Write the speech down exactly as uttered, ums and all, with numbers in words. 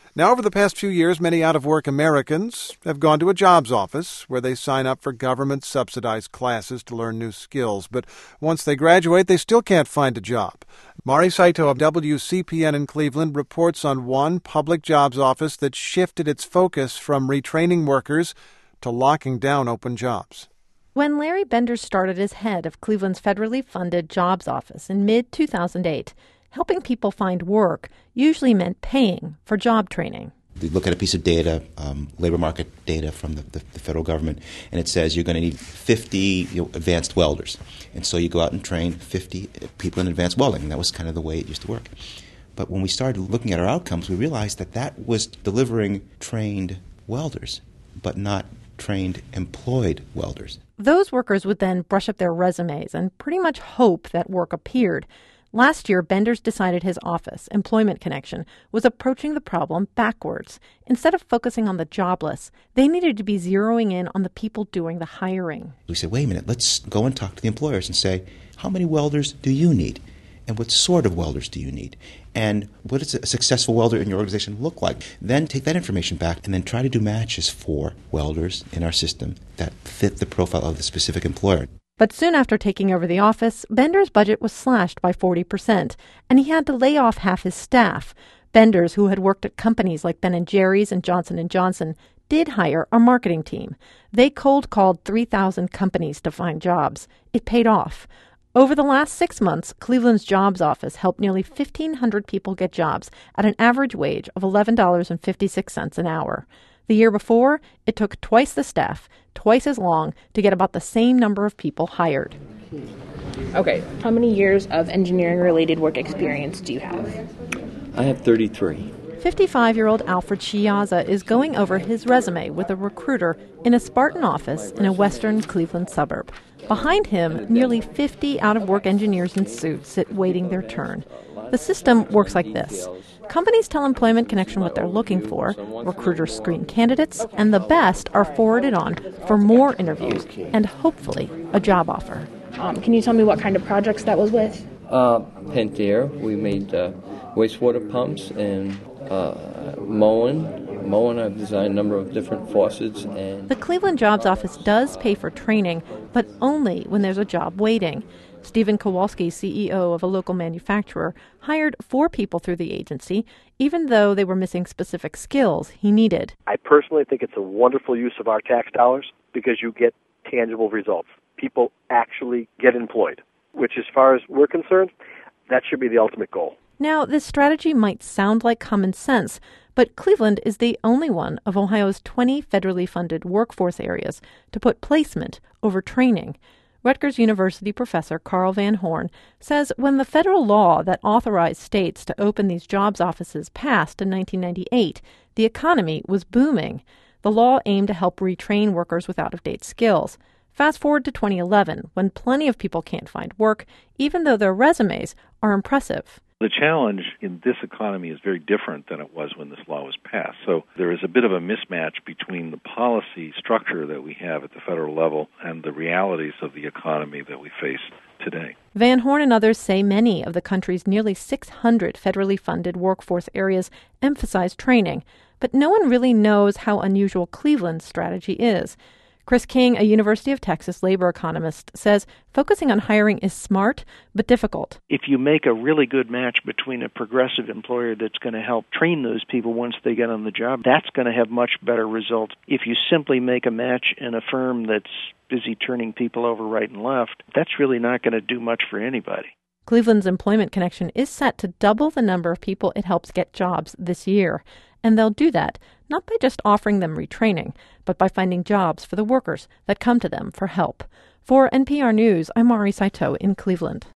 Now, over the past few years, many out-of-work Americans have gone to a jobs office where they sign up for government-subsidized classes to learn new skills. But once they graduate, they still can't find a job. Mari Saito of W C P N in Cleveland reports on one public jobs office that shifted its focus from retraining workers to locking down open jobs. When Larry Benders started as head of Cleveland's federally funded jobs office in mid two thousand eight, helping people find work usually meant paying for job training. You look at a piece of data, um, labor market data from the, the, the federal government, and it says you're going to need fifty you know, advanced welders. And so you go out and train fifty people in advanced welding. And that was kind of the way it used to work. But when we started looking at our outcomes, we realized that that was delivering trained welders, but not trained employed welders. Those workers would then brush up their resumes and pretty much hope that work appeared. Last year, Benders decided his office, Employment Connection, was approaching the problem backwards. Instead of focusing on the jobless, they needed to be zeroing in on the people doing the hiring. We said, wait a minute, let's go and talk to the employers and say, how many welders do you need? And what sort of welders do you need? And what does a successful welder in your organization look like? Then take that information back and then try to do matches for welders in our system that fit the profile of the specific employer. But soon after taking over the office, Benders' budget was slashed by forty percent, and he had to lay off half his staff. Benders, who had worked at companies like Ben and Jerry's and Johnson and Johnson, did hire a marketing team. They cold-called three thousand companies to find jobs. It paid off. Over the last six months, Cleveland's jobs office helped nearly fifteen hundred people get jobs at an average wage of eleven dollars and fifty-six cents an hour. The year before, it took twice the staff, twice as long, to get about the same number of people hired. Okay, how many years of engineering-related work experience do you have? I have thirty-three. fifty-five-year-old Alfred Chiazza is going over his resume with a recruiter in a Spartan office in a western Cleveland suburb. Behind him, nearly fifty out-of-work engineers in suits sit waiting their turn. The system works like this. Companies tell Employment Connection what they're looking for, recruiters screen candidates, and the best are forwarded on for more interviews and hopefully a job offer. Um, can you tell me what kind of projects that was with? Uh, Pentair. We made uh, wastewater pumps and uh, Moen. Moen, I've designed a number of different faucets. And The Cleveland Jobs Office does pay for training, but only when there's a job waiting. Stephen Kowalski, C E O of a local manufacturer, hired four people through the agency, even though they were missing specific skills he needed. I personally think it's a wonderful use of our tax dollars because you get tangible results. People actually get employed, which as far as we're concerned, that should be the ultimate goal. Now, this strategy might sound like common sense, but Cleveland is the only one of Ohio's twenty federally funded workforce areas to put placement over training. Rutgers University professor Carl Van Horn says when the federal law that authorized states to open these jobs offices passed in nineteen ninety-eight, the economy was booming. The law aimed to help retrain workers with out-of-date skills. Fast forward to twenty eleven, when plenty of people can't find work, even though their resumes are impressive. The challenge in this economy is very different than it was when this law was passed. So there is a bit of a mismatch between the policy structure that we have at the federal level and the realities of the economy that we face today. Van Horn and others say many of the country's nearly six hundred federally funded workforce areas emphasize training, but no one really knows how unusual Cleveland's strategy is. Chris King, a University of Texas labor economist, says focusing on hiring is smart but difficult. If you make a really good match between a progressive employer that's going to help train those people once they get on the job, that's going to have much better results. If you simply make a match in a firm that's busy turning people over right and left, that's really not going to do much for anybody. Cleveland's Employment Connection is set to double the number of people it helps get jobs this year. And they'll do that not by just offering them retraining, but by finding jobs for the workers that come to them for help. For N P R News, I'm Mari Saito in Cleveland.